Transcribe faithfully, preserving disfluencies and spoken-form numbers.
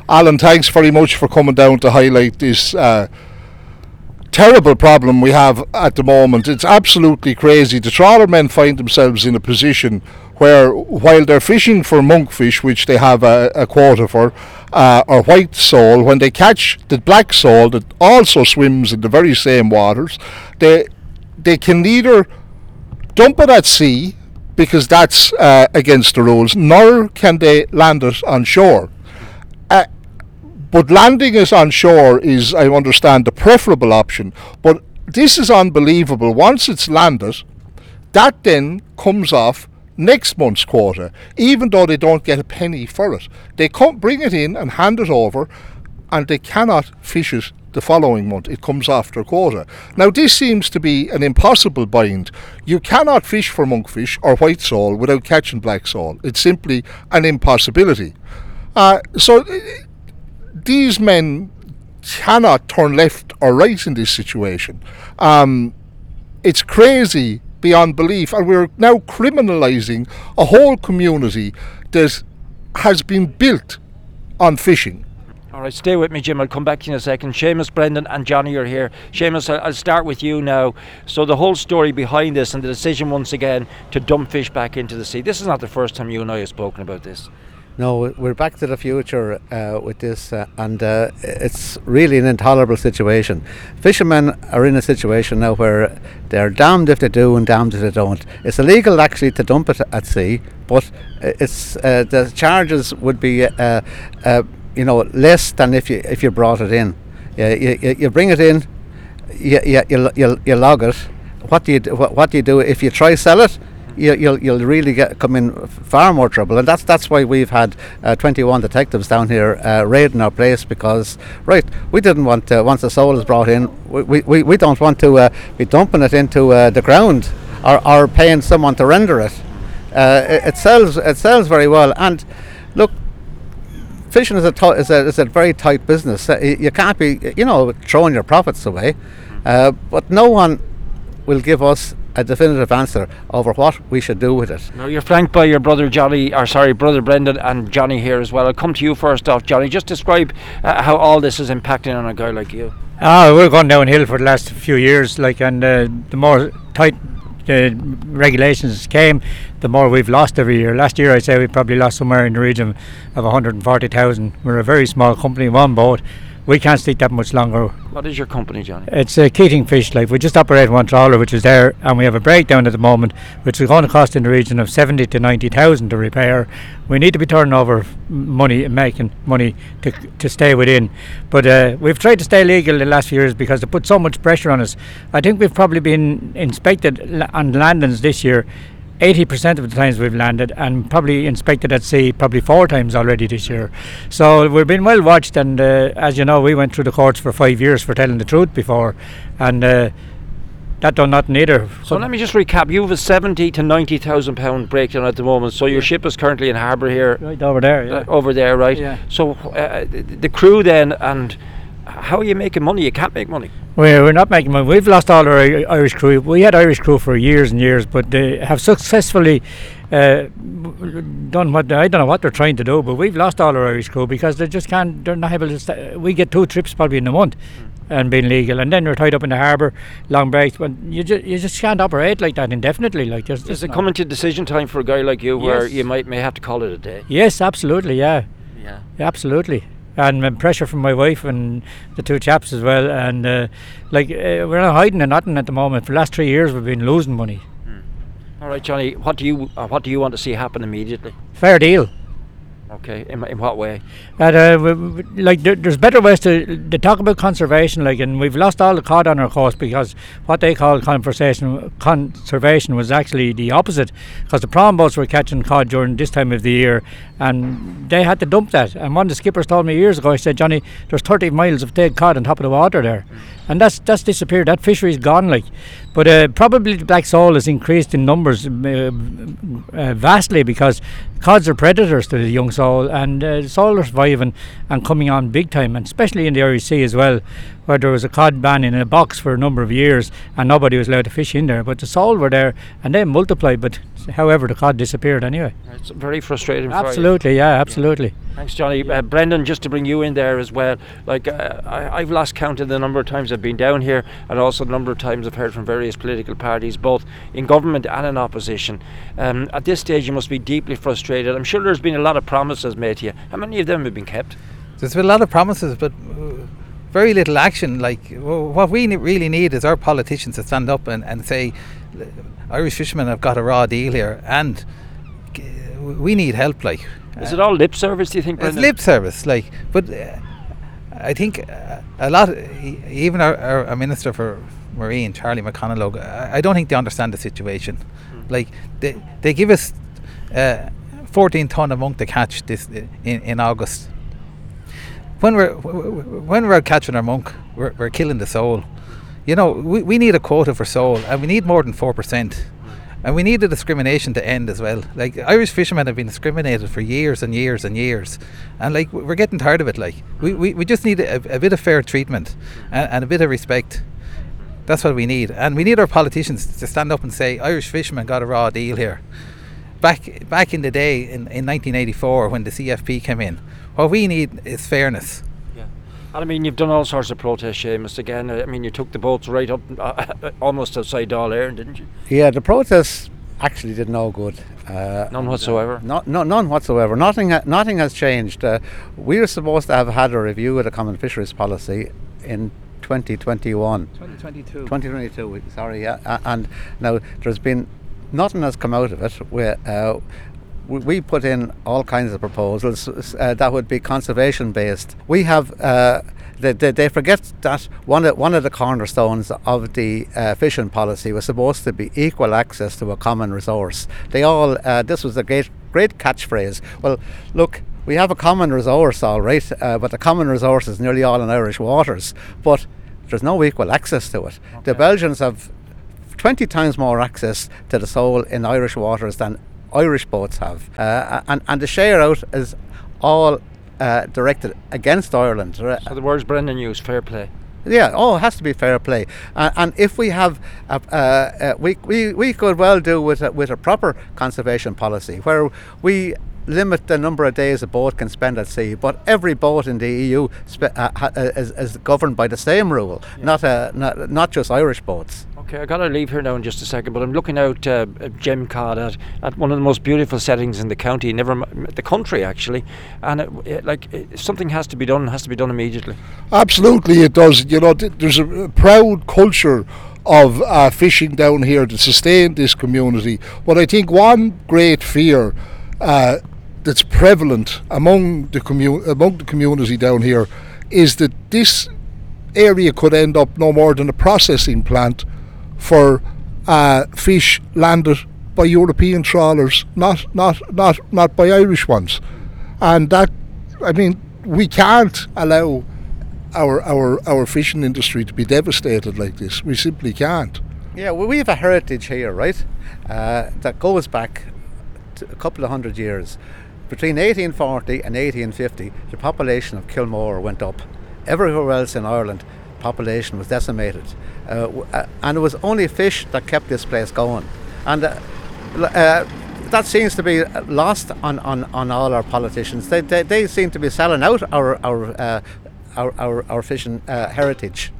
Alan, thanks very much for coming down to highlight this uh, terrible problem we have at the moment. It's absolutely crazy. The trawlermen find themselves in a position where, while they're fishing for monkfish, which they have a, a quota for, uh, or white sole, when they catch the black sole that also swims in the very same waters, they they can neither dump it at sea, because that's uh, against the rules, nor can they land it on shore. Uh, But landing it on shore is, I understand, the preferable option. But this is unbelievable. Once it's landed, that then comes off next month's quota, even though they don't get a penny for it. They come, bring it in and hand it over, and they cannot fish it the following month. It comes off their quota. Now, this seems to be an impossible bind. You cannot fish for monkfish or white sole without catching black sole. It's simply an impossibility. Uh, so... These men cannot turn left or right in this situation. Um, it's crazy beyond belief, and we're now criminalising a whole community that has been built on fishing. All right, stay with me, Jim. I'll come back to you in a second. Seamus, Brendan and Johnny are here. Seamus, I'll start with you now. So the whole story behind this and the decision once again to dump fish back into the sea. This is not the first time you and I have spoken about this. No, we're back to the future uh, with this, uh, and uh, it's really an intolerable situation. Fishermen are in a situation now where they're damned if they do and damned if they don't. It's illegal actually to dump it at sea, but it's uh, the charges would be, uh, uh, you know, less than if you if you brought it in. Yeah, you, you bring it in, you you you, you, you log it. What do you do, what, what do you do if you try sell it? You, you'll you'll really get come in far more trouble, and that's that's why we've had uh, twenty-one detectives down here uh, raiding our place, because right, we didn't want to, once the sole is brought in, we we, we don't want to uh, be dumping it into uh, the ground or, or paying someone to render it. Uh, it. It sells it sells very well, and look, fishing is a t- is a is a very tight business. Uh, you can't be you know throwing your profits away, uh, but no one will give us a definitive answer over what we should do with it. Now, you're flanked by your brother Johnny, or sorry, brother Brendan and Johnny here as well. I'll come to you first off, Johnny. Just describe uh, how all this is impacting on a guy like you. Ah, we're going downhill for the last few years, like, and uh, the more tight the regulations came, the more we've lost every year. Last year, I'd say we probably lost somewhere in the region of one hundred forty thousand. We're a very small company, one boat. We can't stick that much longer. What is your company, Johnny? It's uh, Keating Fish Life. We just operate one trawler, which is there, and we have a breakdown at the moment, which is going to cost in the region of seventy to ninety thousand to repair. We need to be turning over money, making money to to stay within. But uh, we've tried to stay legal the last few years because they put so much pressure on us. I think we've probably been inspected on landings this year eighty percent of the times we've landed, and probably inspected at sea probably four times already this year. So we've been well watched, and uh, as you know, we went through the courts for five years for telling the truth before, and uh, that done nothing either. So let me just recap. You have a seventy to ninety thousand pound breakdown at the moment. So your ship is currently in harbour here, right over there. Yeah. Uh, over there, right? Yeah. So uh, the, the crew then, and how are you making money? You can't make money. We're, we're not making money. We've lost all our Irish crew. We had Irish crew for years and years, but they have successfully uh, done what, I don't know what they're trying to do, but we've lost all our Irish crew because they just can't, they're not able to, st- we get two trips probably in a month mm. and being legal, and then we're tied up in the harbour, long breaks, but you just you just can't operate like that indefinitely. Like, just, Is it coming to decision time for a guy like you, yes. where you might may have to call it a day? Yes, absolutely, yeah. Yeah. Absolutely. And um, pressure from my wife and the two chaps as well, and uh, like uh, we're not hiding in nothing at the moment. For the last three years we've been losing money. Mm. All right, Johnny, what do you uh, what do you want to see happen immediately? Fair deal. Okay, in, in what way? That, uh, we, we, like there, there's better ways to, to talk about conservation, like, and we've lost all the cod on our coast because what they call conversation, conservation was actually the opposite, because the prawn boats were catching cod during this time of the year, and they had to dump that. And one of the skippers told me years ago, he said, Johnny, there's thirty miles of dead cod on top of the water there, mm. and that's that's disappeared. That fishery's gone, like. But uh, probably the black sole has increased in numbers uh, uh, vastly, because cods are predators to the young sole, and uh, sole are surviving and coming on big time, and especially in the Irish Sea as well, where there was a cod ban in a box for a number of years and nobody was allowed to fish in there. But the sole were there and they multiplied, but however, the cod disappeared anyway. It's very frustrating. Absolutely, for you. yeah, absolutely. Thanks, Johnny. Uh, Brendan, just to bring you in there as well. Like uh, I, I've lost count of the number of times I've been down here, and also the number of times I've heard from various political parties, both in government and in opposition. Um, at this stage, you must be deeply frustrated. I'm sure there's been a lot of promises made to you. How many of them have been kept? There's been a lot of promises, but uh, very little action. Like w- what we ne- really need is our politicians to stand up and, and say, Irish fishermen have got a raw deal here, and g- we need help. Like, is it all lip service, do you think, Brendan? It's lip service, like, but uh, I think uh, a lot, e- even our, our, our Minister for Marine, Charlie McConalogue, I, I don't think they understand the situation. Mm. Like, they they give us uh, fourteen ton of monk to catch this in, in August. When we're when we're catching our monk, we're, we're killing the sole. You know, we, we need a quota for sole, and we need more than four percent. And we need the discrimination to end as well. Like, Irish fishermen have been discriminated for years and years and years, and like, we're getting tired of it. Like, we, we, we just need a, a bit of fair treatment and, and a bit of respect. That's what we need, and we need our politicians to stand up and say, Irish fishermen got a raw deal here. Back back in the day, in, in nineteen eighty-four, when the C F P came in, what we need is fairness. I mean, you've done all sorts of protests, Seamus. Again, I mean, you took the boats right up, uh, almost outside Dáil Éireann, didn't you? Yeah, the protests actually did no good. Uh, none whatsoever. No, no, none whatsoever. Nothing, ha- nothing has changed. Uh, we were supposed to have had a review of the Common Fisheries Policy in twenty twenty-one. twenty twenty-two. twenty twenty-two. Sorry, yeah. Uh, and now there's been nothing has come out of it. Where uh, we, we put in all kinds of proposals uh, that would be conservation based. We have. Uh, They, they, they forget that one of, one of the cornerstones of the uh, fishing policy was supposed to be equal access to a common resource. They all, uh, this was a great great catchphrase. Well, look, we have a common resource, all right, uh, but the common resource is nearly all in Irish waters, but there's no equal access to it. Okay. The Belgians have twenty times more access to the sole in Irish waters than Irish boats have. Uh, and, and the share out is all Uh, directed against Ireland. So the words Brendan used, fair play. Yeah, oh, it has to be fair play. Uh, and if we have, a, uh, uh, we, we we could well do with a, with a proper conservation policy where we limit the number of days a boat can spend at sea, but every boat in the E U spe- uh, ha- is, is governed by the same rule, yeah. not, uh, not not just Irish boats. Okay, I got to leave here now in just a second, but I'm looking out uh, at Gem Cod at, at one of the most beautiful settings in the county, never m- the country actually, and it, it, like it, something has to be done. Has to be done immediately. Absolutely, it does. You know, th- there's a, a proud culture of uh, fishing down here to sustain this community. But I think one great fear uh, that's prevalent among the commu- among the community down here is that this area could end up no more than a processing plant for uh, fish landed by European trawlers, not not not not by Irish ones, and that, I mean, we can't allow our our our fishing industry to be devastated like this. We simply can't. Yeah, well, we have a heritage here, right? Uh, that goes back to a couple of hundred years. Between eighteen forty and eighteen fifty, the population of Kilmore went up. Everywhere else in Ireland, population was decimated, uh, w- uh, and it was only fish that kept this place going. And uh, uh, that seems to be lost on, on, on all our politicians. They, they they seem to be selling out our our uh, our, our, our fishing uh, heritage.